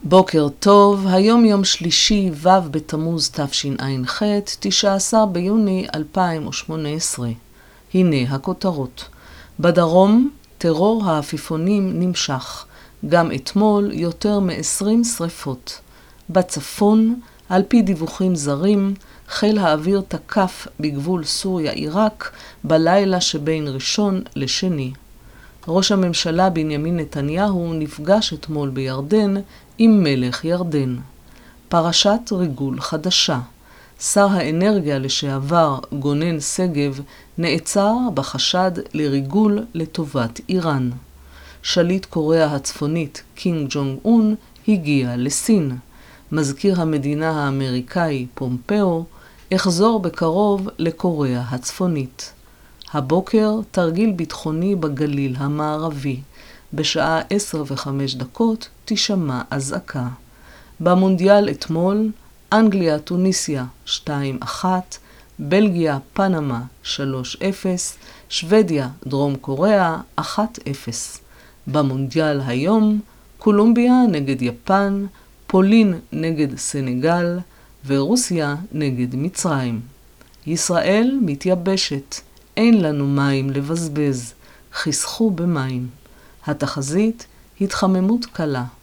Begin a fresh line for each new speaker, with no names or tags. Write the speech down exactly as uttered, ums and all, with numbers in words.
בוקר טוב, היום יום שלישי ו' בתמוז תשע"ח, תשעה עשר ביוני אלפיים ושמונה עשרה. הנה הכותרות. בדרום, טרור העפיפונים נמשך. גם אתמול יותר מ-עשרים שריפות. בצפון, על פי דיווחים זרים, חיל האוויר תקף בגבול סוריה-עיראק בלילה שבין ראשון לשני. ראש הממשלה בנימין נתניהו נפגש אתמול בירדן עם מלך ירדן. פרשת ריגול חדשה. שר האנרגיה לשעבר גונן שגב נעצר בחשד לריגול לטובת איראן. שליט קוריאה הצפונית קים ג'ונג און הגיע לסין. מזכיר המדינה האמריקאי פומפאו יחזור בקרוב לקוריאה הצפונית. הבוקר תרגיל ביטחוני בגליל המערבי. בשעה עשר וחמש דקות תשמע אזעקה. במונדיאל אתמול, אנגליה טוניסיה שתיים אחת, בלגיה פנמה שלוש אפס, שוודיה דרום קוריאה אחת אפס. במונדיאל היום, קולומביה נגד יפן, פולין נגד סנגל ורוסיה נגד מצרים. ישראל מתייבשת. אין לנו מים לבזבז, חסכו במים. התחזית, התחממות קלה.